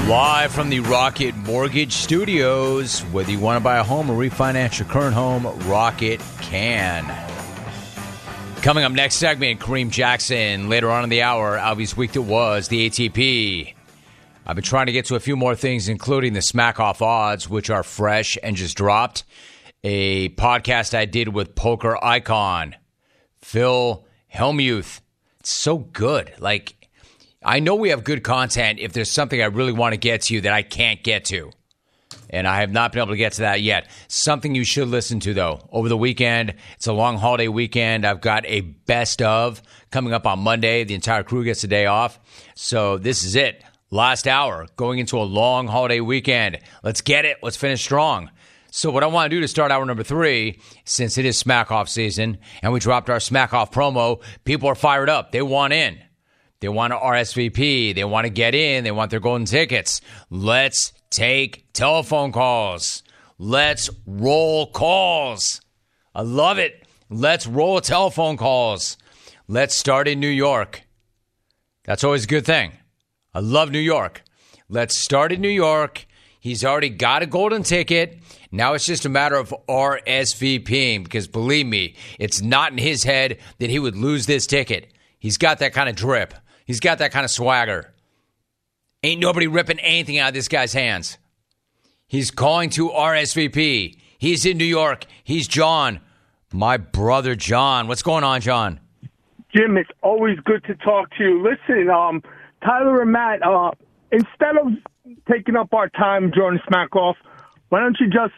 Live from the Rocket Mortgage Studios. Whether you want to buy a home or refinance your current home, Rocket can. Coming up next segment, Kareem Jackson. Later on in the hour, Albie's week that was, the ATP. I've been trying to get to a few more things, including the Smack Off odds, which are fresh and just dropped. A podcast I did with poker icon Phil Hellmuth. It's so good. Like, I know we have good content if there's something I really want to get to that I can't get to. And I have not been able to get to that yet. Something you should listen to, though. Over the weekend, it's a long holiday weekend. I've got a best of coming up on Monday. The entire crew gets a day off. So this is it. Last hour, going into a long holiday weekend. Let's get it. Let's finish strong. So what I want to do to start hour number 3, since it is Smack Off season, and we dropped our Smack Off promo, people are fired up. They want in. They want to RSVP. They want to get in. They want their golden tickets. Let's take telephone calls. Let's roll calls. I love it. Let's roll telephone calls. Let's start in New York. That's always a good thing. I love New York. Let's start in New York. He's already got a golden ticket. Now it's just a matter of RSVPing, because believe me, it's not in his head that he would lose this ticket. He's got that kind of drip. He's got that kind of swagger. Ain't nobody ripping anything out of this guy's hands. He's calling to RSVP. He's in New York. He's John. My brother John. What's going on, John? Jim, it's always good to talk to you. Listen, Tyler and Matt, instead of taking up our time during Smack Off, why don't you just,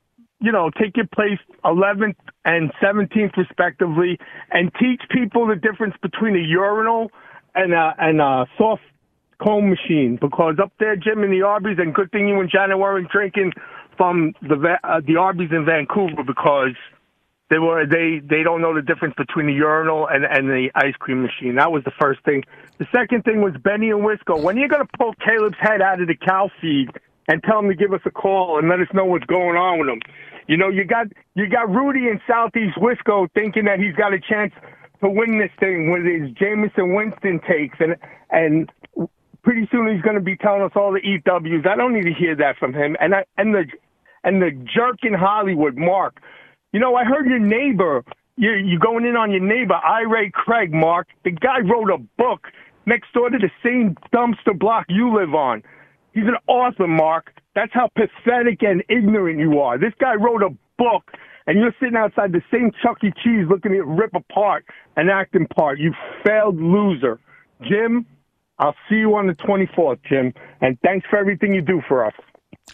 take your place 11th and 17th respectively and teach people the difference between a urinal and a soft comb machine? Because up there, Jim, in the Arby's, and good thing you and Janet weren't drinking from the Arby's in Vancouver, because they don't know the difference between the urinal and the ice cream machine. That was the first thing. The second thing was Benny and Wisco. When are you going to pull Caleb's head out of the cow feed and tell him to give us a call and let us know what's going on with him? You got Rudy in Southeast Wisco thinking that he's got a chance to win this thing with his Jameson Winston takes, and pretty soon he's going to be telling us all the EWs. I don't need to hear that from him. And the jerk in Hollywood, Mark. I heard your neighbor. You're going in on your neighbor, Ray Craig, Mark. The guy wrote a book next door to the same dumpster block you live on. He's an author, Mark. That's how pathetic and ignorant you are. This guy wrote a book, and you're sitting outside the same Chuck E. Cheese looking at it rip apart an acting part. You failed loser. Jim, I'll see you on the 24th, Jim, and thanks for everything you do for us.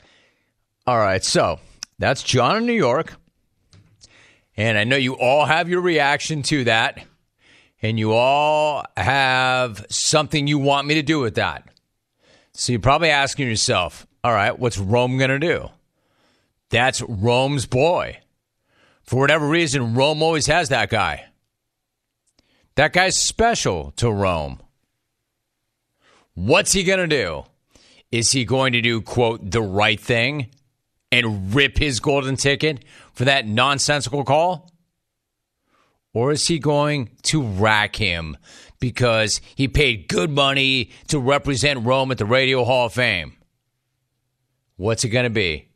All right, so that's John in New York, and I know you all have your reaction to that, and you all have something you want me to do with that. So you're probably asking yourself, all right, what's Rome going to do? That's Rome's boy. For whatever reason, Rome always has that guy. That guy's special to Rome. What's he going to do? Is he going to do, quote, the right thing and rip his golden ticket for that nonsensical call? Or is he going to rack him because he paid good money to represent Rome at the Radio Hall of Fame? What's it going to be?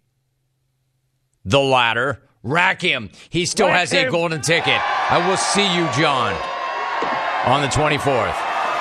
The latter. Rack him. He still has a golden ticket. I will see you, John, on the 24th.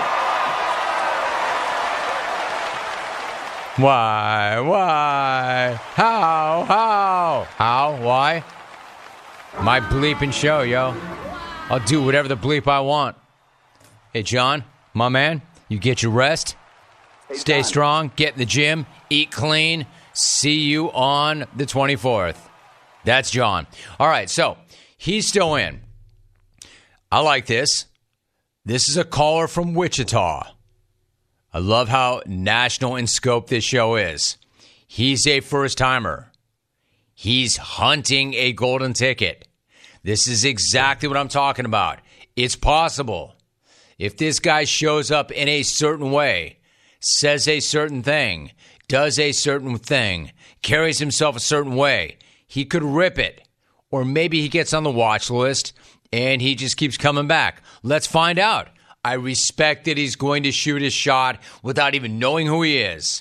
Why? How? Why? My bleeping show, yo. I'll do whatever the bleep I want. Hey, John, my man, you get your rest. Stay strong. Get in the gym. Eat clean. See you on the 24th. That's John. All right, so he's still in. I like this. This is a caller from Wichita. I love how national in scope this show is. He's a first-timer. He's hunting a golden ticket. This is exactly what I'm talking about. It's possible. If this guy shows up in a certain way, says a certain thing, does a certain thing, carries himself a certain way, he could rip it. Or maybe he gets on the watch list and he just keeps coming back. Let's find out. I respect that he's going to shoot his shot without even knowing who he is.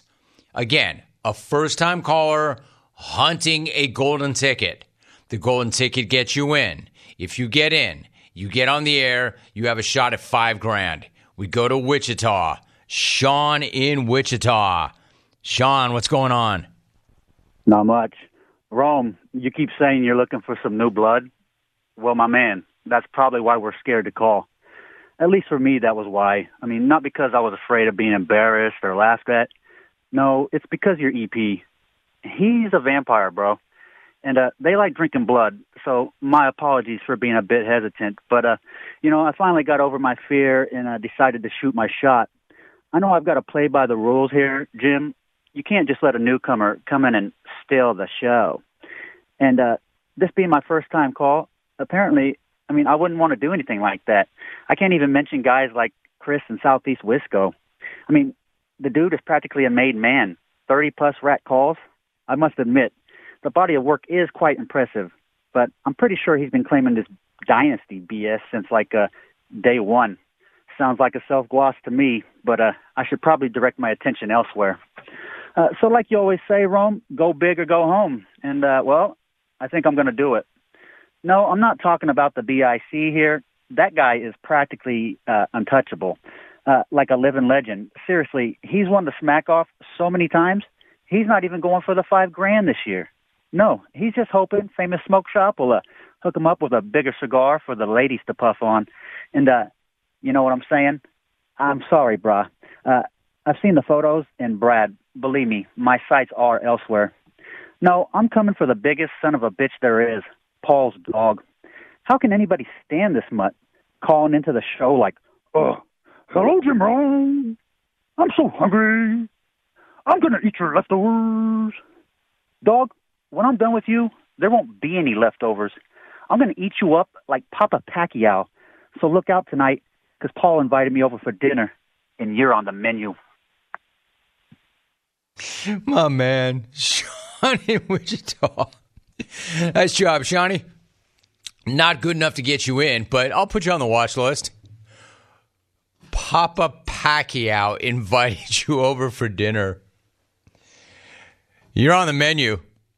Again, a first-time caller hunting a golden ticket. The golden ticket gets you in. If you get in, you get on the air, you have a shot at $5,000. We go to Wichita. Sean in Wichita. Sean, what's going on? Not much. Rome, you keep saying you're looking for some new blood. Well, my man, that's probably why we're scared to call. At least for me, that was why. I mean, not because I was afraid of being embarrassed or laughed at. No, it's because you're EP. He's a vampire, bro. And they like drinking blood, so my apologies for being a bit hesitant. But, I finally got over my fear and decided to shoot my shot. I know I've got to play by the rules here, Jim. You can't just let a newcomer come in and steal the show. And this being my first time call, apparently, I wouldn't want to do anything like that. I can't even mention guys like Chris in Southeast Wisco. The dude is practically a made man. 30-plus rat calls. I must admit, the body of work is quite impressive, but I'm pretty sure he's been claiming this dynasty BS since, day one. Sounds like a self-gloss to me, but I should probably direct my attention elsewhere. So like you always say, Rome, go big or go home. And, I think I'm going to do it. No, I'm not talking about the BIC here. That guy is practically untouchable, like a living legend. Seriously, he's won the smack off so many times, he's not even going for the $5,000 this year. No, he's just hoping Famous Smoke Shop will hook him up with a bigger cigar for the ladies to puff on. And you know what I'm saying? I'm sorry, brah. I've seen the photos, and Brad, believe me, my sights are elsewhere. No, I'm coming for the biggest son of a bitch there is, Paul's dog. How can anybody stand this mutt calling into the show like, hello, Jim Rome. I'm so hungry. I'm going to eat your leftovers. Dog, when I'm done with you, there won't be any leftovers. I'm going to eat you up like Papa Pacquiao. So look out tonight, because Paul invited me over for dinner, and you're on the menu. My man, Sean in Wichita. Nice job, Shawnee. Not good enough to get you in, but I'll put you on the watch list. Papa Pacquiao invited you over for dinner. You're on the menu.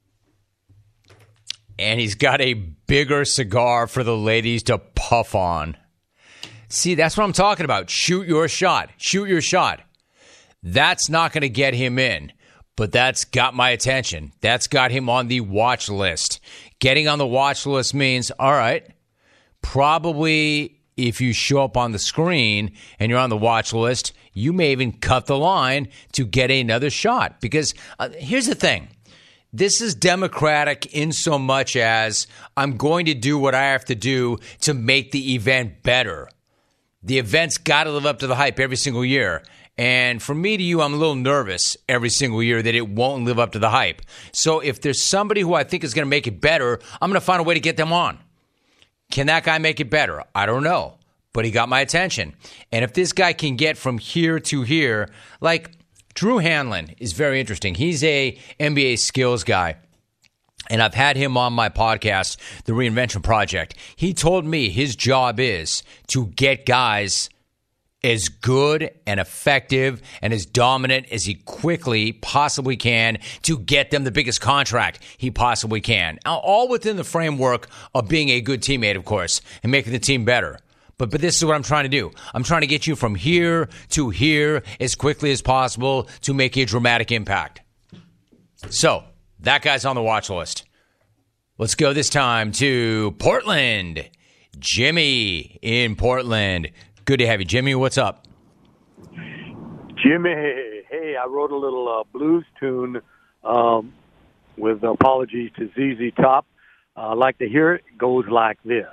And he's got a bigger cigar for the ladies to puff on. See, that's what I'm talking about. Shoot your shot. Shoot your shot. That's not going to get him in, but that's got my attention. That's got him on the watch list. Getting on the watch list means, all right, probably if you show up on the screen and you're on the watch list, you may even cut the line to get another shot. Because here's the thing. This is democratic in so much as I'm going to do what I have to do to make the event better. The event's got to live up to the hype every single year. And from me to you, I'm a little nervous every single year that it won't live up to the hype. So if there's somebody who I think is going to make it better, I'm going to find a way to get them on. Can that guy make it better? I don't know. But he got my attention. And if this guy can get from here to here, like Drew Hanlon is very interesting. He's a NBA skills guy. And I've had him on my podcast, The Reinvention Project. He told me his job is to get guys as good and effective and as dominant as he quickly possibly can to get them the biggest contract he possibly can. All within the framework of being a good teammate, of course, and making the team better. But this is what I'm trying to do. I'm trying to get you from here to here as quickly as possible to make a dramatic impact. So that guy's on the watch list. Let's go this time to Portland. Jimmy in Portland. Good to have you, Jimmy. What's up? Jimmy, hey, I wrote a little blues tune with apologies to ZZ Top. I'd like to hear it. It goes like this.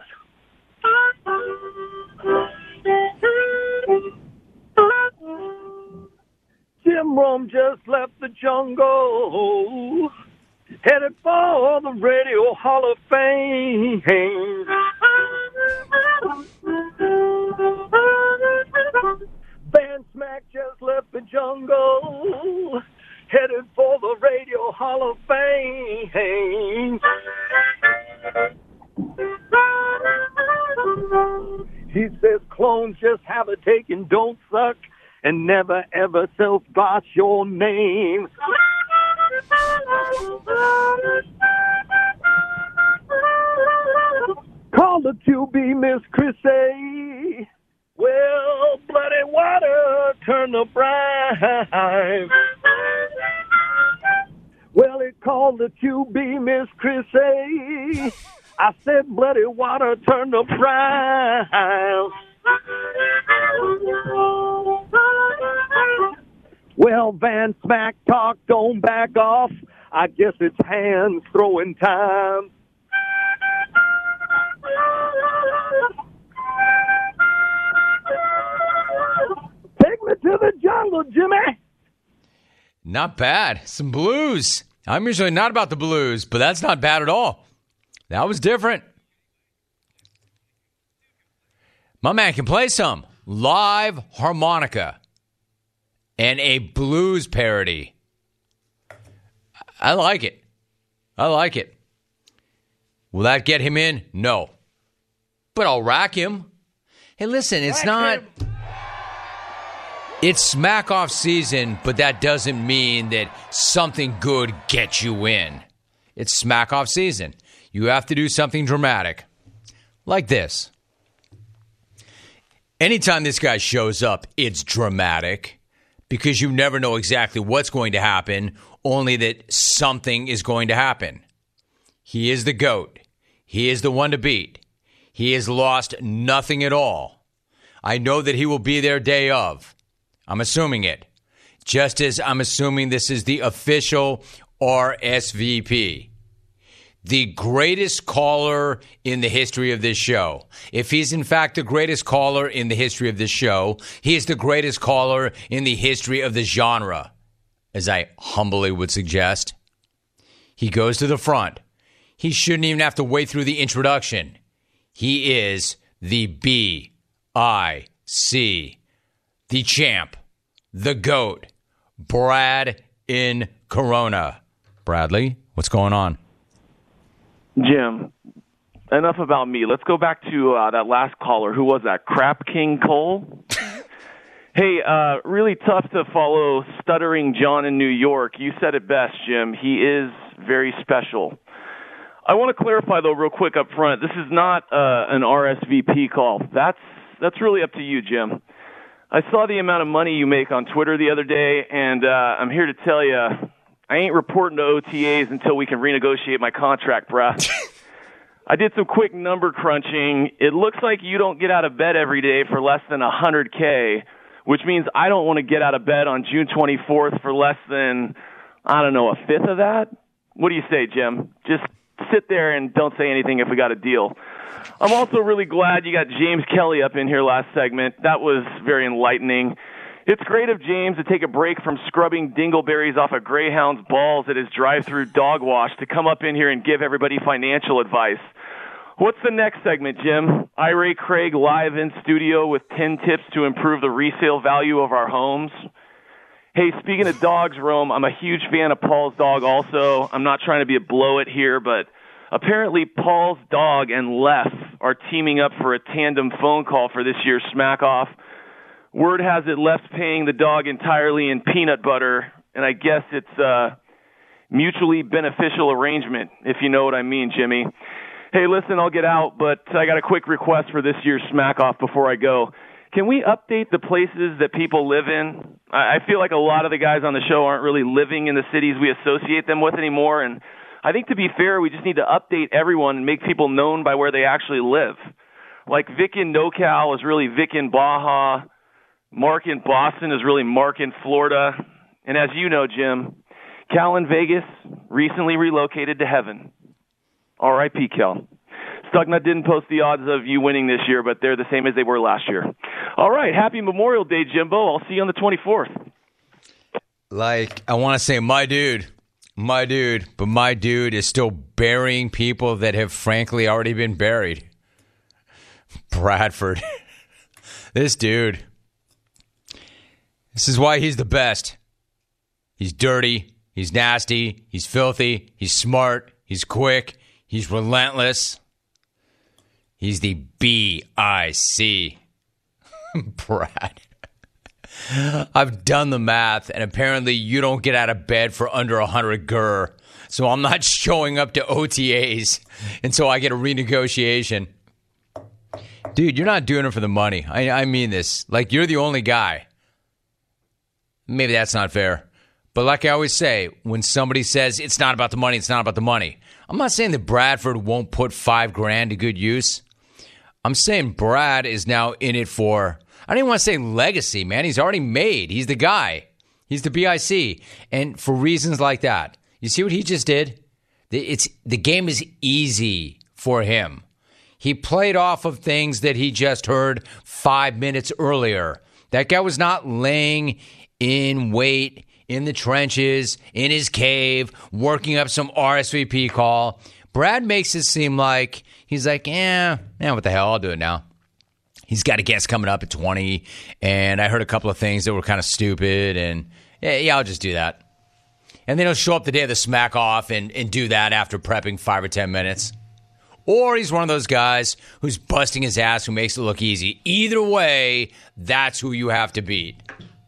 Jim Rome just left the jungle, headed for the Radio Hall of Fame. Van Smack just left the jungle, headed for the Radio Hall of Fame. He says clones just have a take and don't suck. and never ever self-gloss your name. Call the QB, Miss Chrissy. Well, bloody water, turn the brine. Well, it called the QB, Miss Chrissy. I said, bloody water, turn the brine. Well, Van Smack talk, don't back off. I guess it's hands throwing time. Take me to the jungle, Jimmy. Not bad. Some blues. I'm usually not about the blues, but that's not bad at all. That was different. My man can play some live harmonica and a blues parody. I like it. I like it. Will that get him in? No. But I'll rack him. Hey, listen, it's not... It's smack-off season, but that doesn't mean that something good gets you in. It's smack-off season. You have to do something dramatic. Like this. Anytime this guy shows up, it's dramatic because you never know exactly what's going to happen, only that something is going to happen. He is the GOAT. He is the one to beat. He has lost nothing at all. I know that he will be there day of. I'm assuming it. Just as I'm assuming this is the official RSVP. The greatest caller in the history of this show. If he's in fact the greatest caller in the history of this show, he is the greatest caller in the history of the genre, as I humbly would suggest. He goes to the front. He shouldn't even have to wait through the introduction. He is the B-I-C, the champ, the GOAT, Brad in Corona. Bradley, what's going on? Jim, enough about me. Let's go back to that last caller. Who was that? Crap King Cole? Hey, really tough to follow Stuttering John in New York. You said it best, Jim. He is very special. I want to clarify, though, real quick up front. This is not an RSVP call. That's really up to you, Jim. I saw the amount of money you make on Twitter the other day, and I'm here to tell you, I ain't reporting to OTAs until we can renegotiate my contract, bruh. I did some quick number crunching. It looks like you don't get out of bed every day for less than $100K, which means I don't want to get out of bed on June 24th for less than, I don't know, a fifth of that? What do you say, Jim? Just sit there and don't say anything if we got a deal. I'm also really glad you got James Kelly up in here last segment. That was very enlightening. It's great of James to take a break from scrubbing dingleberries off a Greyhound's balls at his drive-through dog wash to come up in here and give everybody financial advice. What's the next segment, Jim? Ray Craig live in studio with 10 tips to improve the resale value of our homes. Hey, speaking of dogs, Rome, I'm a huge fan of Paul's dog also. I'm not trying to be a blow-it here, but apparently Paul's dog and Les are teaming up for a tandem phone call for this year's Smack Off. Word has it Le's paying the dog entirely in peanut butter, and I guess it's a mutually beneficial arrangement, if you know what I mean, Jimmy. Hey, listen, I'll get out, but I got a quick request for this year's Smack Off before I go. Can we update the places that people live in? I feel like a lot of the guys on the show aren't really living in the cities we associate them with anymore, and I think to be fair, we just need to update everyone and make people known by where they actually live. Like Vic in NoCal is really Vic in Baja. Mark in Boston is really Mark in Florida. And as you know, Jim, Cal in Vegas recently relocated to heaven. R.I.P. Cal. Stucknut didn't post the odds of you winning this year, but they're the same as they were last year. All right, happy Memorial Day, Jimbo. I'll see you on the 24th. Like, I want to say my dude, but my dude is still burying people that have frankly already been buried. Bradford. This dude. This is why he's the best. He's dirty. He's nasty. He's filthy. He's smart. He's quick. He's relentless. He's the B-I-C. Brad. I've done the math, and apparently you don't get out of bed for under 100 GER. So I'm not showing up to OTAs until I get a renegotiation. Dude, you're not doing it for the money. I mean this. Like, you're the only guy. Maybe that's not fair. But like I always say, when somebody says it's not about the money, it's not about the money. I'm not saying that Bradford won't put $5,000 to good use. I'm saying Brad is now in it for, I don't even want to say legacy, man. He's already made. He's the guy. He's the BIC. And for reasons like that, you see what he just did? The game is easy for him. He played off of things that he just heard 5 minutes earlier. That guy was not laying in wait in the trenches, in his cave, working up some RSVP call. Brad makes it seem like he's like, what the hell, I'll do it now. He's got a guest coming up at 20, and I heard a couple of things that were kind of stupid, and yeah, I'll just do that. And then he'll show up the day of the smack off and do that after prepping 5 or 10 minutes. Or he's one of those guys who's busting his ass, who makes it look easy. Either way, that's who you have to beat.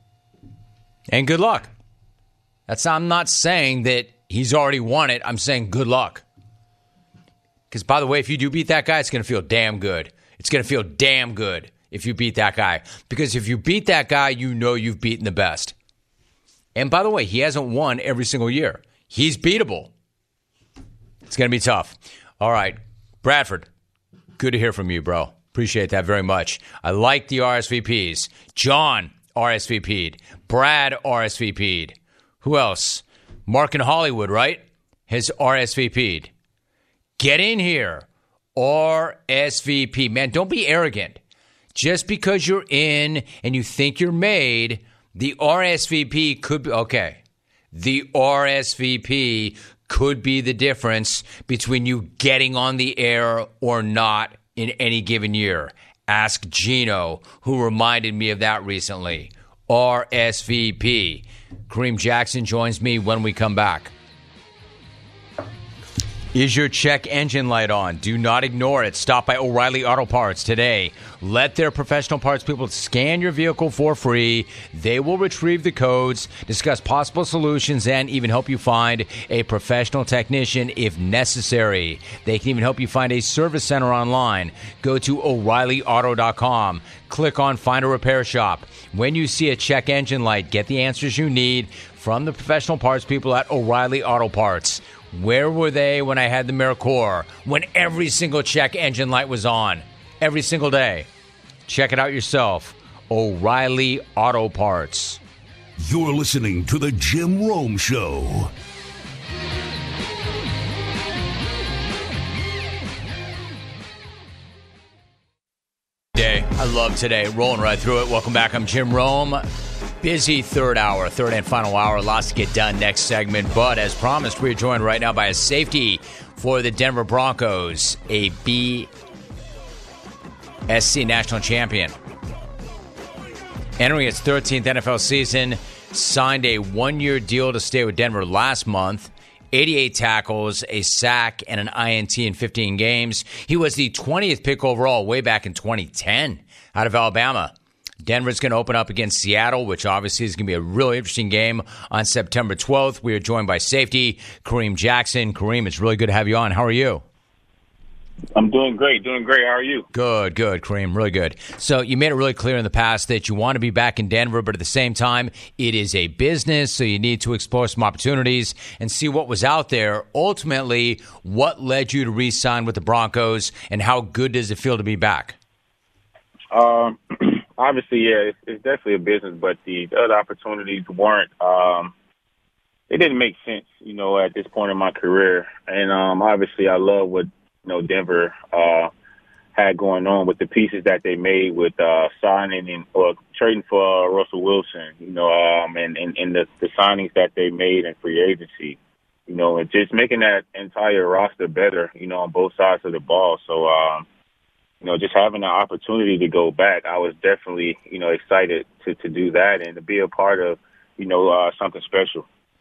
And good luck. I'm not saying that he's already won it. I'm saying good luck. Because, by the way, if you do beat that guy, it's going to feel damn good. It's going to feel damn good if you beat that guy. Because if you beat that guy, you know you've beaten the best. And, by the way, he hasn't won every single year. He's beatable. It's going to be tough. All right, Bradford, good to hear from you, bro. Appreciate that very much. I like the RSVPs. John RSVP'd. Brad RSVP'd. Who else? Mark in Hollywood, right? Has RSVP'd. Get in here. RSVP. Man, don't be arrogant. Just because you're in and you think you're made, the RSVP could be, okay. The RSVP could be the difference between you getting on the air or not in any given year. Ask Gino, who reminded me of that recently. RSVP. Kareem Jackson joins me when we come back. Is your check engine light on? Do not ignore it. Stop by O'Reilly Auto Parts today. Let their professional parts people scan your vehicle for free. They will retrieve the codes, discuss possible solutions, and even help you find a professional technician if necessary. They can even help you find a service center online. Go to O'ReillyAuto.com. Click on Find a Repair Shop. When you see a check engine light, get the answers you need from the professional parts people at O'Reilly Auto Parts. Where were they when I had the Mercor? When every single check engine light was on. Every single day. Check it out yourself. O'Reilly Auto Parts. You're listening to The Jim Rome Show. I love today. Rolling right through it. Welcome back. I'm Jim Rome. Busy third and final hour. Lots to get done next segment. But as promised, we're joined right now by a safety for the Denver Broncos, a BSC national champion. Entering its 13th NFL season, signed a one-year deal to stay with Denver last month. 88 tackles, a sack, and an INT in 15 games. He was the 20th pick overall way back in 2010 out of Alabama. Denver's going to open up against Seattle, which obviously is going to be a really interesting game on September 12th. We are joined by safety Kareem Jackson. Kareem, it's really good to have you on. How are you? I'm doing great. How are you? Good, Kareem. Really good. So you made it really clear in the past that you want to be back in Denver, but at the same time, it is a business, so you need to explore some opportunities and see what was out there. Ultimately, what led you to re-sign with the Broncos, and how good does it feel to be back? Obviously, yeah, it's definitely a business, but the other opportunities weren't. It didn't make sense, at this point in my career. And obviously, I love what Denver had going on with the pieces that they made with signing or trading for Russell Wilson, and the signings that they made in free agency, and just making that entire roster better, on both sides of the ball. So, just having the opportunity to go back, I was definitely, excited to do that and to be a part of, something special.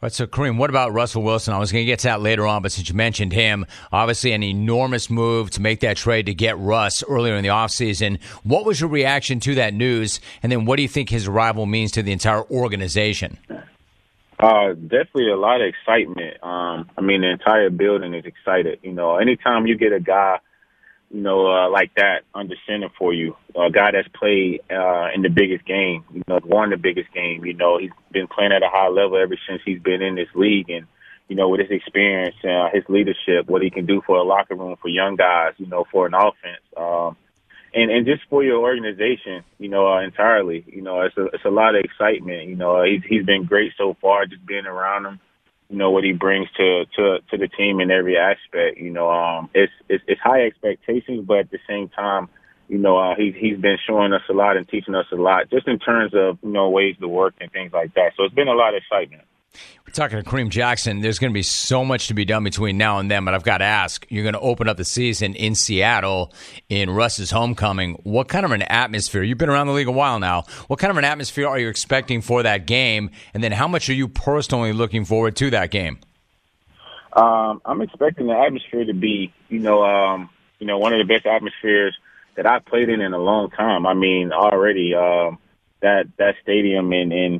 But so, Kareem, what about Russell Wilson? I was going to get to that later on, but since you mentioned him, obviously an enormous move to make that trade to get Russ earlier in the offseason. What was your reaction to that news? And then what do you think his arrival means to the entire organization? Definitely a lot of excitement. The entire building is excited. Anytime you get a guy, like that under center for you, a guy that's played in the biggest game, won the biggest game. He's been playing at a high level ever since he's been in this league. And, with his experience, his leadership, what he can do for a locker room, for young guys, for an offense. And just for your organization, entirely, it's a lot of excitement. He's been great so far, just being around him. What he brings to the team in every aspect. It's high expectations, but at the same time, he's been showing us a lot and teaching us a lot, just in terms of ways to work and things like that. So it's been a lot of excitement. We're talking to Kareem Jackson. There's going to be so much to be done between now and then, but I've got to ask, you're going to open up the season in Seattle in Russ's homecoming. What kind of an atmosphere? You've been around the league a while now. What kind of an atmosphere are you expecting for that game? And then how much are you personally looking forward to that game? I'm expecting the atmosphere to be, one of the best atmospheres that I've played in a long time. Already that stadium and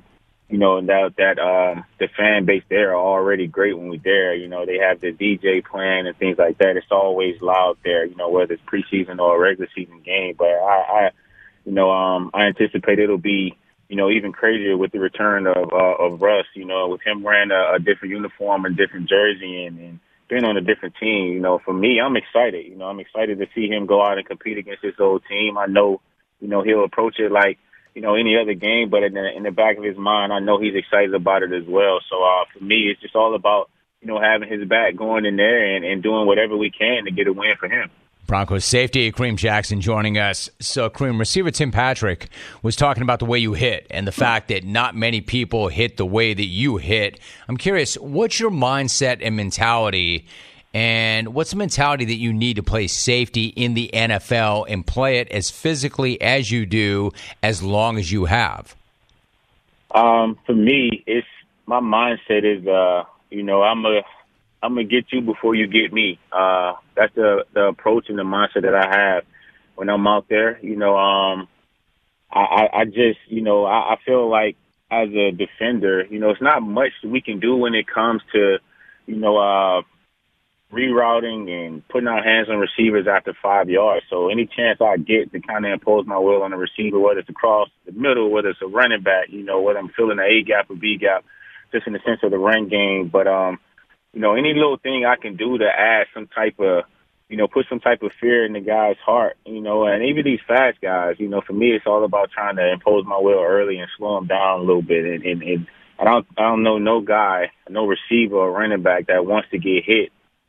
the fan base there are already great when we're there. They have the DJ playing and things like that. It's always loud there, whether it's preseason or a regular season game. But I anticipate it'll be, even crazier with the return of Russ, with him wearing a different uniform and different jersey and being on a different team. For me, I'm excited. I'm excited to see him go out and compete against his old team. I know, he'll approach it like, any other game, but in the back of his mind, I know he's excited about it as well. So for me, it's just all about, having his back, going in there and doing whatever we can to get a win for him. Broncos safety, Kareem Jackson joining us. So, Kareem, receiver Tim Patrick was talking about the way you hit and the fact that not many people hit the way that you hit. I'm curious, what's your mindset and mentality? And what's the mentality that you need to play safety in the NFL and play it as physically as you do as long as you have? For me, it's my mindset is, I'm gonna get you before you get me. That's the approach and the mindset that I have when I'm out there. I feel like as a defender, it's not much we can do when it comes to, rerouting and putting our hands on receivers after 5 yards. So any chance I get to kind of impose my will on the receiver, whether it's across the middle, whether it's a running back, whether I'm filling an A gap or B gap, just in the sense of the run game. But, any little thing I can do to add some type of, put some type of fear in the guy's heart, and even these fast guys, for me, it's all about trying to impose my will early and slow them down a little bit. And I don't know no guy, no receiver or running back that wants to get hit.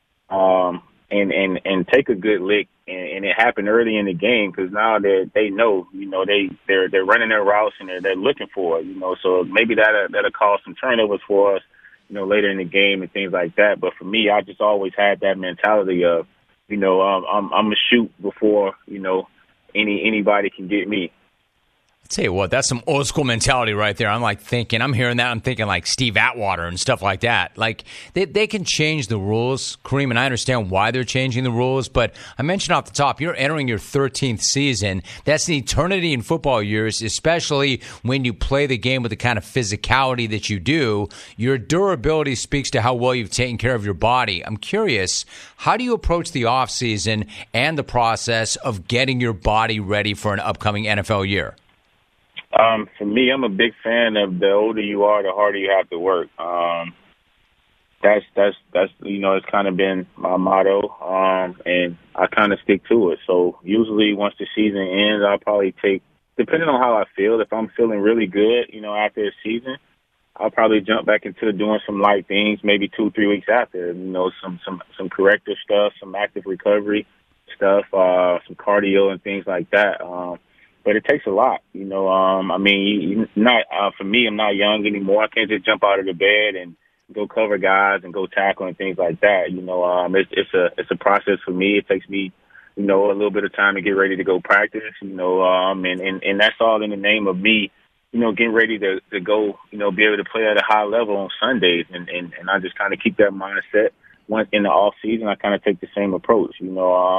And take a good lick, and it happened early in the game because now they know, they're running their routes and they're looking for it, so maybe that'll cause some turnovers for us, later in the game and things like that. But for me, I just always had that mentality of, I'm gonna shoot before anybody can get me. I'll tell you what, that's some old school mentality right there. I'm hearing that. I'm thinking like Steve Atwater and stuff like that. Like they can change the rules, Kareem, and I understand why they're changing the rules. But I mentioned off the top, you're entering your 13th season. That's an eternity in football years, especially when you play the game with the kind of physicality that you do. Your durability speaks to how well you've taken care of your body. I'm curious, how do you approach the offseason and the process of getting your body ready for an upcoming NFL year? For me, I'm a big fan of the older you are, the harder you have to work. That's it's kind of been my motto, and I kind of stick to it. So usually once the season ends, I'll probably take, depending on how I feel, if I'm feeling really good, after the season, I'll probably jump back into doing some light things, maybe 2-3 weeks after, some corrective stuff, some active recovery stuff, some cardio and things like that. But it takes a lot, for me, I'm not young anymore. I can't just jump out of the bed and go cover guys and go tackle and things like that. It's a process for me. It takes me, a little bit of time to get ready to go practice, and that's all in the name of me, getting ready to go, be able to play at a high level on Sundays. And I just kind of keep that mindset. Once in the off season, I kind of take the same approach, and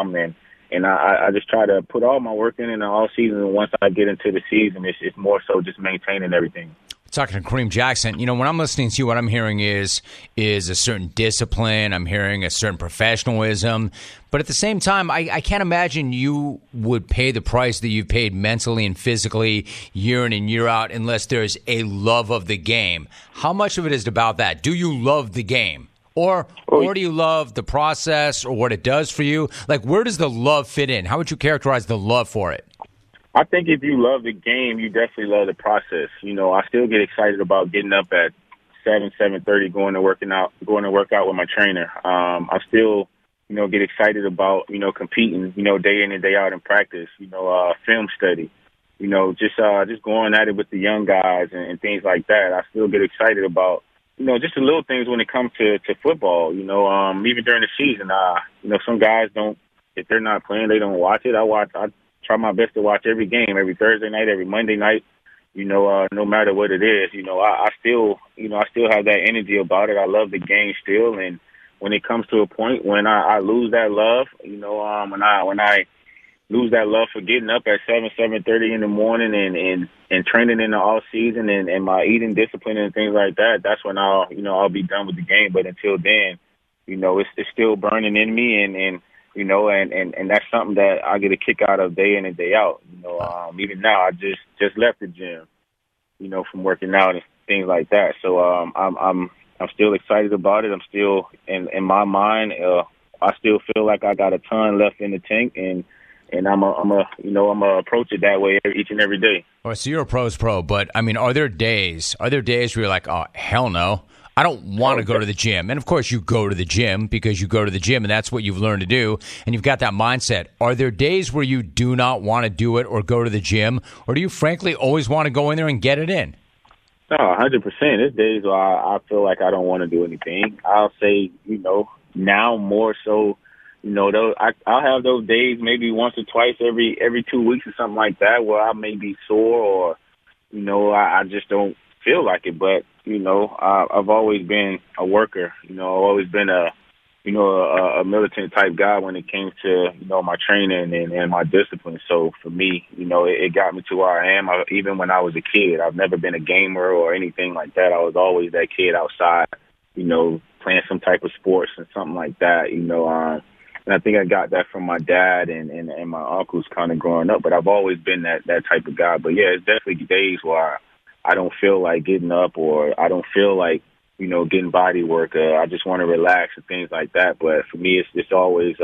I just try to put all my work in the off season. And once I get into the season, it's more so just maintaining everything. Talking to Kareem Jackson, when I'm listening to you, what I'm hearing is a certain discipline. I'm hearing a certain professionalism. But at the same time, I can't imagine you would pay the price that you've paid mentally and physically year in and year out unless there's a love of the game. How much of it is about that? Do you love the game? Or do you love the process or what it does for you? Like, where does the love fit in? How would you characterize the love for it? I think if you love the game, you definitely love the process. I still get excited about getting up at 7:30, going to work out with my trainer. I still, get excited about, competing, day in and day out in practice, film study, just going at it with the young guys and things like that. I still get excited about, just the little things when it comes to football, even during the season. Some guys don't, if they're not playing, they don't watch it. I try my best to watch every game, every Thursday night, every Monday night, no matter what it is. I still have that energy about it. I love the game still. And when it comes to a point when I lose that love, when I lose that love for getting up at 7:30 in the morning and training in the off season and my eating discipline and things like that, that's when I'll be done with the game. But until then, it's still burning in me and that's something that I get a kick out of day in and day out. Even now I just left the gym, from working out and things like that. So I'm still excited about it. I'm still in my mind, I still feel like I got a ton left in the tank and I'm gonna approach it that way each and every day. All right, so you're a pro's pro, but I mean, are there days where you're like, oh hell no, I don't want to go to the gym? And of course, you go to the gym because you go to the gym, and that's what you've learned to do, and you've got that mindset. Are there days where you do not want to do it or go to the gym, or do you frankly always want to go in there and get it in? No, 100%. There's days where I feel like I don't want to do anything. I'll say, now more so. I'll have those days maybe once or twice every 2 weeks or something like that where I may be sore or, I just don't feel like it. But, I've always been a worker. I've always been a militant type guy when it came to, my training and my discipline. So for me, it got me to where I am. Even when I was a kid, I've never been a gamer or anything like that. I was always that kid outside, playing some type of sports and something like that, And I think I got that from my dad and my uncles kind of growing up. But I've always been that type of guy. But, yeah, it's definitely days where I don't feel like getting up or I don't feel like, getting body work. I just want to relax and things like that. But for me, it's always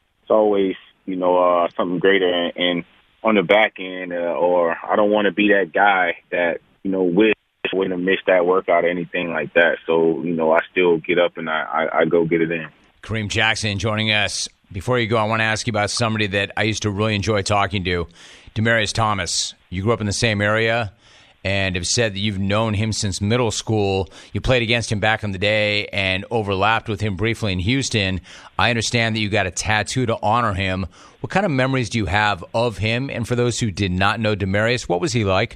something greater and on the back end or I don't want to be that guy that, wouldn't have missed that workout or anything like that. So, I still get up and I go get it in. Kareem Jackson joining us. Before you go, I want to ask you about somebody that I used to really enjoy talking to, Demaryius Thomas. You grew up in the same area and have said that you've known him since middle school. You played against him back in the day and overlapped with him briefly in Houston. I understand that you got a tattoo to honor him. What kind of memories do you have of him? And for those who did not know Demaryius, what was he like?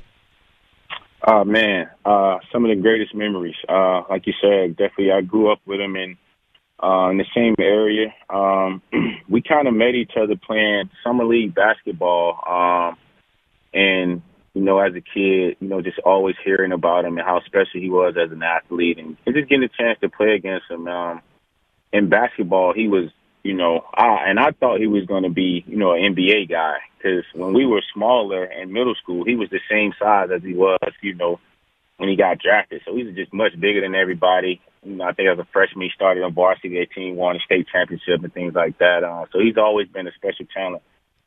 Man, some of the greatest memories. Like you said, definitely I grew up with him in the same area. We kind of met each other playing summer league basketball. And, as a kid, just always hearing about him and how special he was as an athlete and just getting a chance to play against him. In basketball, he was, I thought he was going to be, an NBA guy because when we were smaller in middle school, he was the same size as he was, when he got drafted. So he was just much bigger than everybody. I think as a freshman, he started on varsity team, won a state championship and things like that. So he's always been a special talent,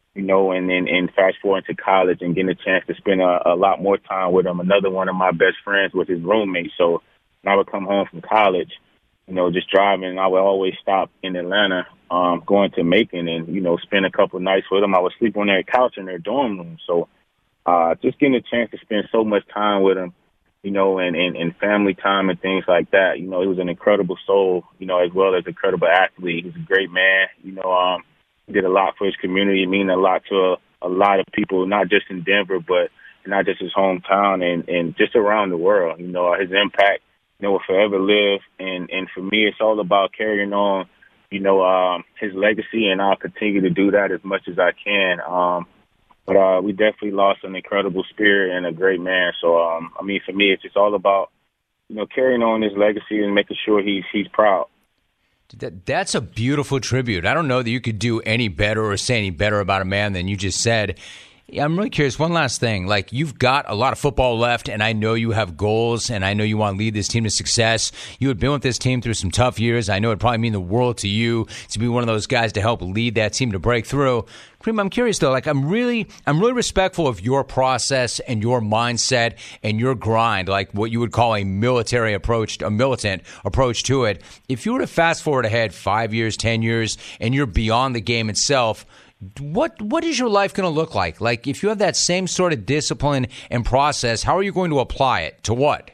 and fast forward to college and getting a chance to spend a lot more time with him. Another one of my best friends was his roommate. So when I would come home from college, just driving, I would always stop in Atlanta, going to Macon and, spend a couple of nights with him. I would sleep on their couch in their dorm room. So just getting a chance to spend so much time with him, and family time and things like that. He was an incredible soul, as well as an incredible athlete. He's a great man. Did a lot for his community, meaning a lot to a lot of people, not just in Denver, but not just his hometown and just around the world. You know, his impact, will forever live. And for me, it's all about carrying on, his legacy, and I'll continue to do that as much as I can. But we definitely lost an incredible spirit and a great man. So, for me, it's just all about, carrying on his legacy and making sure he's proud. That's a beautiful tribute. I don't know that you could do any better or say any better about a man than you just said. I'm really curious. One last thing. Like, you've got a lot of football left, and I know you have goals, and I know you want to lead this team to success. You had been with this team through some tough years. I know it'd probably mean the world to you to be one of those guys to help lead that team to break through. Kareem, I'm curious, though. Like, I'm really respectful of your process and your mindset and your grind, like what you would call a militant approach to it. If you were to fast forward ahead 5 years, 10 years, and you're beyond the game itself, what is your life going to look like? Like, if you have that same sort of discipline and process, how are you going to apply it to what?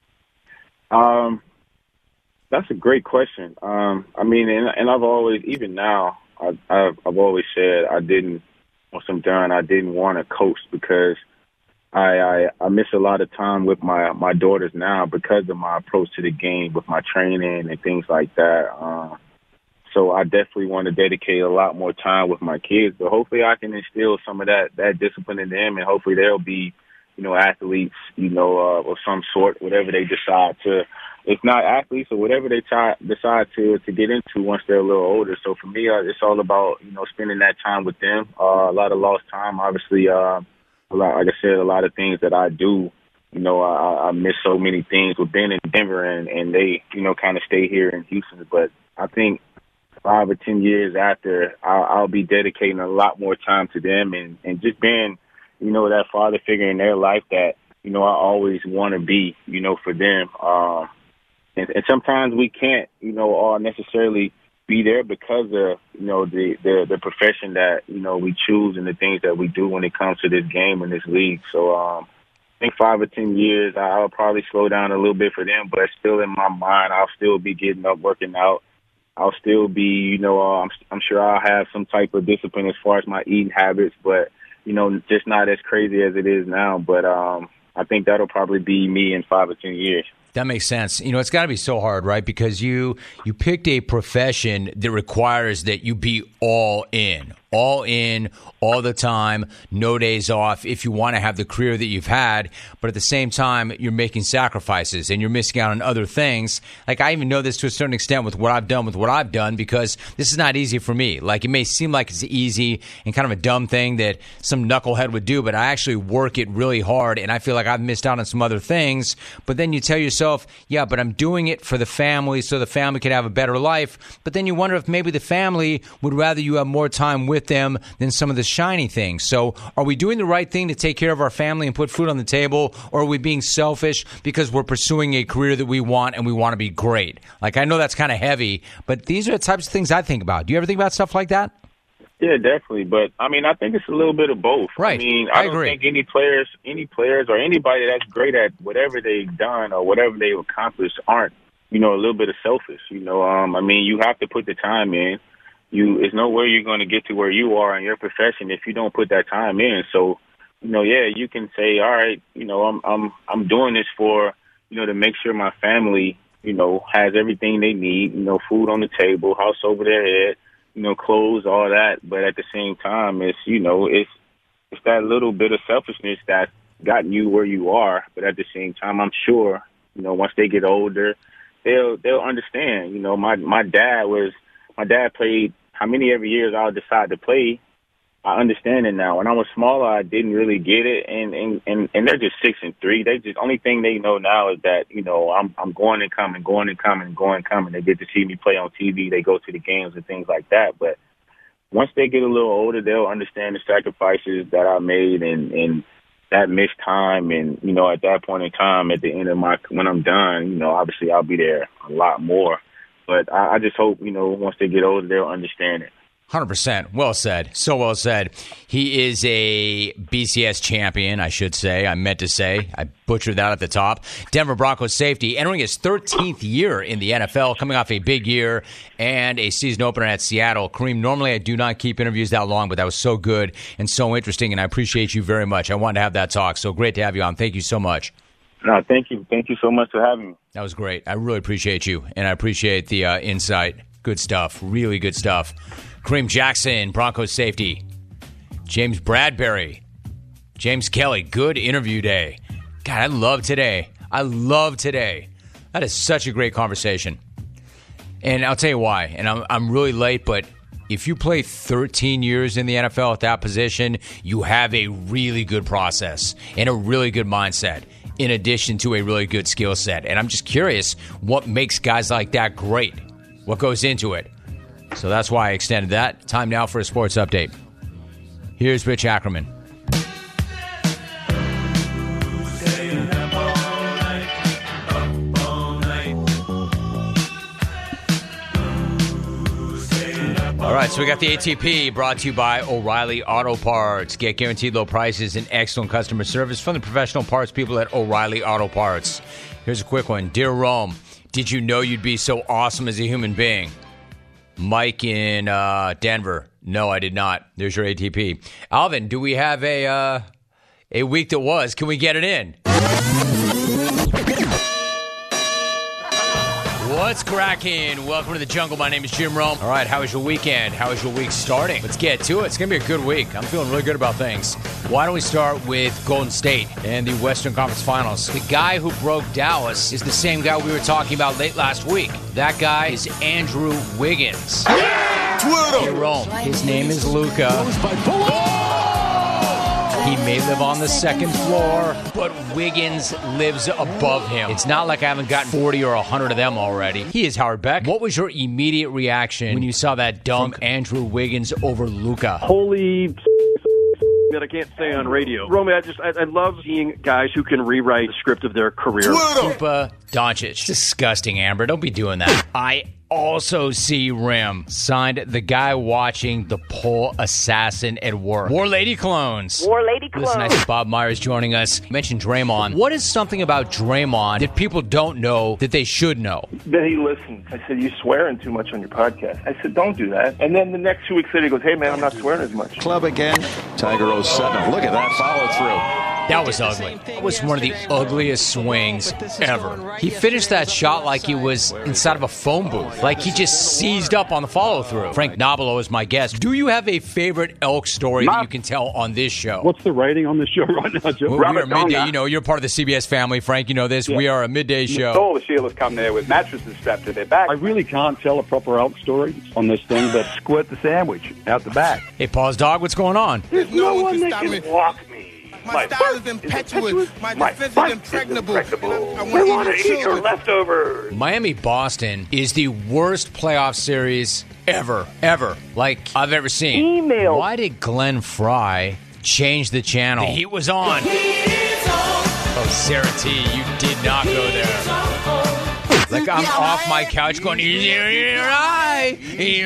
That's a great question. And I've always, even now, I've always said I didn't want to coach because I miss a lot of time with my daughters now because of my approach to the game with my training and things like that. So I definitely want to dedicate a lot more time with my kids, but hopefully I can instill some of that discipline in them, and hopefully they'll be, athletes, of some sort, whatever they decide to, if not athletes or whatever they decide to get into once they're a little older. So for me, it's all about, spending that time with them. A lot of lost time, obviously, like I said, a lot of things that I do. I miss so many things with Ben in Denver, and they, kind of stay here in Houston. But I think 5 or 10 years after, I'll be dedicating a lot more time to them and just being, that father figure in their life that, I always want to be, for them. And sometimes we can't, all necessarily be there because of, the profession that, we choose and the things that we do when it comes to this game and this league. So I think 5 or 10 years, I'll probably slow down a little bit for them, but still in my mind, I'll still be getting up, working out. I'll still be, I'm sure I'll have some type of discipline as far as my eating habits, but, just not as crazy as it is now. But I think that'll probably be me in 5 or 10 years. That makes sense. It's got to be so hard, right? Because you picked a profession that requires that you be all in, all the time, no days off if you want to have the career that you've had. But at the same time, you're making sacrifices and you're missing out on other things. Like, I even know this to a certain extent with what I've done because this is not easy for me. Like, it may seem like it's easy and kind of a dumb thing that some knucklehead would do, but I actually work it really hard and I feel like I've missed out on some other things. But then you tell yourself, yeah, but I'm doing it for the family so the family could have a better life. But then you wonder if maybe the family would rather you have more time with them than some of the shiny things. So are we doing the right thing to take care of our family and put food on the table, or are we being selfish because we're pursuing a career that we want and we want to be great? Like, I know that's kind of heavy, but these are the types of things I think about. Do you ever think about stuff like that? Yeah, definitely. But, I think it's a little bit of both. Right. I don't think any players or anybody that's great at whatever they've done or whatever they've accomplished aren't, a little bit of selfish. You have to put the time in. There's no way you're going to get to where you are in your profession if you don't put that time in. So, you can say, all right, I'm doing this for, to make sure my family, has everything they need, food on the table, house over their head, clothes, all that. But at the same time, it's that little bit of selfishness that's gotten you where you are. But at the same time, I'm sure, once they get older, they'll understand. My dad played how many every years I'll decide to play. I understand it now. When I was smaller, I didn't really get it, and they're just 6 and 3. They just only thing they know now is that I'm going and coming. They get to see me play on TV. They go to the games and things like that. But once they get a little older, they'll understand the sacrifices that I made and that missed time. And at that point in time, at the end of when I'm done, obviously I'll be there a lot more. But I just hope, once they get older, they'll understand it. 100%. Well said. So well said. He is a BCS champion, I should say. I meant to say. I butchered that at the top. Denver Broncos safety, entering his 13th year in the NFL, coming off a big year and a season opener at Seattle. Kareem, normally I do not keep interviews that long, but that was so good and so interesting, and I appreciate you very much. I wanted to have that talk, so great to have you on. Thank you so much. No, thank you. Thank you so much for having me. That was great. I really appreciate you, and I appreciate the insight. Good stuff. Really good stuff. Kareem Jackson, Broncos safety. James Bradbury. James Kelly, good interview day. God, I love today. That is such a great conversation. And I'll tell you why. And I'm really late, but if you play 13 years in the NFL at that position, you have a really good process and a really good mindset in addition to a really good skill set. And I'm just curious what makes guys like that great. What goes into it? So that's why I extended that. Time now for a sports update. Here's Rich Ackerman. All right, so we got the ATP brought to you by O'Reilly Auto Parts. Get guaranteed low prices and excellent customer service from the professional parts people at O'Reilly Auto Parts. Here's a quick one. Dear Rome, did you know you'd be so awesome as a human being? Mike in Denver. No, I did not. There's your ATP. Alvin, do we have a week that was? Can we get it in? What's cracking? Welcome to the jungle. My name is Jim Rome. All right, how was your weekend? How is your week starting? Let's get to it. It's going to be a good week. I'm feeling really good about things. Why don't we start with Golden State and the Western Conference Finals? The guy who broke Dallas is the same guy we were talking about late last week. That guy is Andrew Wiggins. Hey, Rome. His name is Luka. He may live on the second floor, but Wiggins lives above him. It's not like I haven't gotten 40 or 100 of them already. He is Howard Beck. What was your immediate reaction when you saw that dunk Andrew Wiggins over Luka? Holy that I can't say on radio. Romy, I love seeing guys who can rewrite the script of their career. Luka Doncic. Disgusting, Amber. Don't be doing that. I also see Rim signed the guy watching the pole assassin at work. More lady clones. Listen, I see Bob Myers joining us. You mentioned Draymond. What is something about Draymond that people don't know that they should know? Then he listened. I said, "You swearing too much on your podcast." I said, "Don't do that." And then the next 2 weeks later, he goes, "Hey, man, I'm not swearing as much." Club again. Tiger 07. Look at that follow through. That was ugly. That was one of the ugliest swings ever. He finished that shot like he was inside of a phone booth. Like he just seized up on the follow-through. Frank Nobilo is my guest. Do you have a favorite elk story that you can tell on this show? What's the rating on this show right now, Joe? We are midday. You know, you're part of the CBS family. Frank, you know this. Yeah. We are a midday show. All the Sheilas come there with mattresses strapped to their back. I really can't tell a proper elk story on this thing, but squirt the sandwich out the back. Hey, Paws Dog, what's going on? There's no one that can walk me. My style is impetuous. My defense is impregnable. I want to eat your leftovers. Miami-Boston is the worst playoff series ever, like I've ever seen. Email. Why did Glenn Fry change the channel? The heat was on. Oh, Sarah T., you did not go there. Like I'm off my couch going, you're right.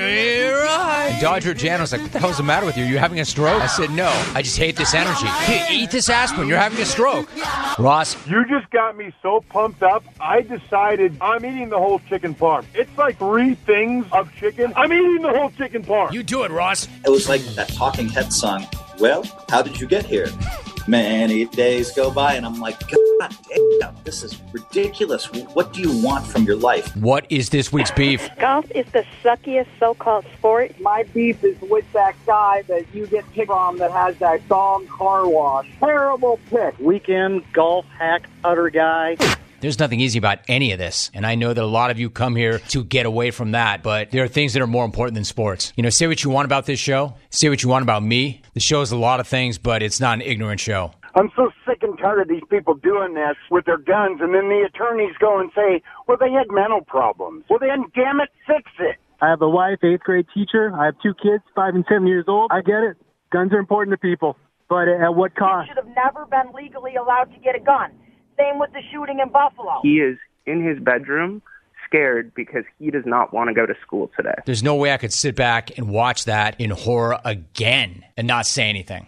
And Dodger Jan was like, what the hell's the matter with you? Are you having a stroke? I said, no, I just hate this energy. Here, eat this aspirin. You're having a stroke. Ross? You just got me so pumped up, I decided I'm eating the whole chicken parm. It's like 3 things of chicken. I'm eating the whole chicken parm. You do it, Ross. It was like that Talking Heads song, Well, How Did You Get Here? Many days go by, and I'm like, God damn, this is ridiculous. What do you want from your life? What is this week's beef? Golf is the suckiest so-called sport. My beef is with that guy that you get picked from that has that Dong car wash. Terrible pick. Weekend golf hack utter guy. There's nothing easy about any of this, and I know that a lot of you come here to get away from that, but there are things that are more important than sports. You know, say what you want about this show, say what you want about me. The show is a lot of things, but it's not an ignorant show. I'm so sick and tired of these people doing this with their guns, and then the attorneys go and say, well, they had mental problems. Well, then, damn it, fix it. I have a wife, 8th grade teacher. I have 2 kids, 5 and 7 years old. I get it. Guns are important to people, but at what cost? You should have never been legally allowed to get a gun. Same with the shooting in Buffalo. He is in his bedroom scared because he does not want to go to school today. There's no way I could sit back and watch that in horror again and not say anything.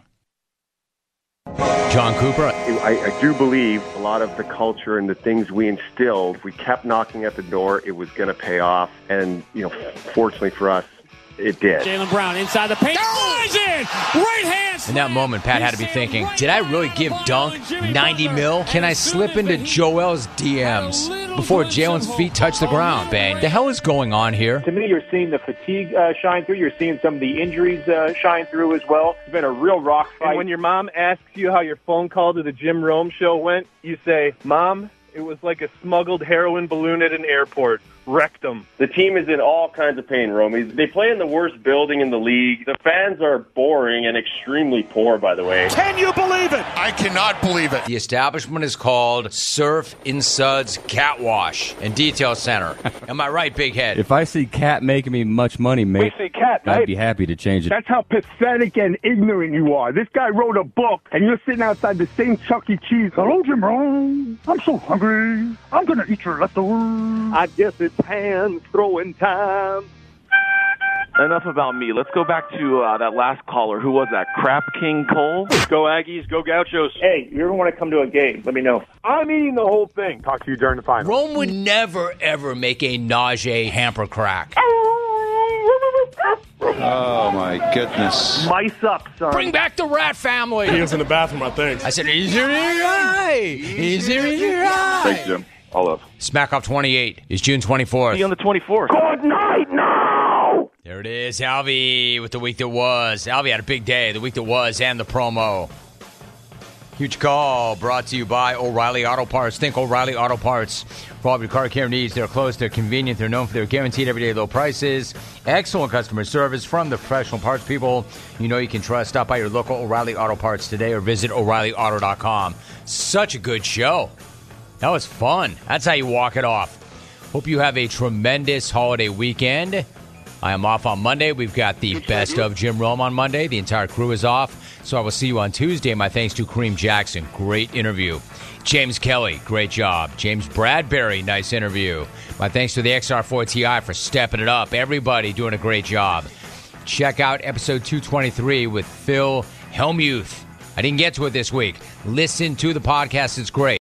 John Cooper. I do believe a lot of the culture and the things we instilled, if we kept knocking at the door, it was going to pay off. And, fortunately for us, it did. Jaylen Brown inside the paint. Flies in! Right hand! In that moment, Pat had to be thinking, did I really give Dunk $90 million? Can I slip into Joel's DMs before Jalen's feet touch the ground? Bang. The hell is going on here? To me, you're seeing the fatigue shine through. You're seeing some of the injuries shine through as well. It's been a real rock fight. And when your mom asks you how your phone call to the Jim Rome show went, you say, Mom, it was like a smuggled heroin balloon at an airport. Rectum. The team is in all kinds of pain, Romy. They play in the worst building in the league. The fans are boring and extremely poor, by the way. Can you believe it? I cannot believe it. The establishment is called Surf in Suds Cat Wash and Detail Center. Am I right, Big Head? If I see Cat making me much money, mate, We see Cat, I'd right? be happy to change it. That's how pathetic and ignorant you are. This guy wrote a book, and you're sitting outside the same Chuck E. Cheese. Hello, Jim Rome. I'm so hungry. I'm going to eat your leftovers. I guess it's hands throwing time. Enough about me. Let's go back to that last caller. Who was that? Crap King Cole? Go Aggies, go Gauchos. Hey, you ever want to come to a game? Let me know. I'm eating the whole thing. Talk to you during the final. Rome would never, ever make a nausea hamper crack. Oh, my goodness. Mice up, son. Bring back the rat family. He was in the bathroom, I think. I said, is there any eye? Is there any eye? Thanks, Jim. All love. Smack Off 28 is June 24th. See you on the 24th. Good night now! There it is, Alvy with the week that was. Alvy had a big day, the week that was, and the promo. Huge call brought to you by O'Reilly Auto Parts. Think O'Reilly Auto Parts. For all of your car care needs, they're close, they're convenient, they're known for their guaranteed everyday low prices. Excellent customer service from the professional parts people you know you can trust. Stop by your local O'Reilly Auto Parts today or visit O'ReillyAuto.com. Such a good show. That was fun. That's how you walk it off. Hope you have a tremendous holiday weekend. I am off on Monday. We've got the best of Jim Rome on Monday. The entire crew is off. So I will see you on Tuesday. My thanks to Kareem Jackson. Great interview. James Kelly, great job. James Bradbury, nice interview. My thanks to the XR4 Ti for stepping it up. Everybody doing a great job. Check out episode 223 with Phil Hellmuth. I didn't get to it this week. Listen to the podcast. It's great.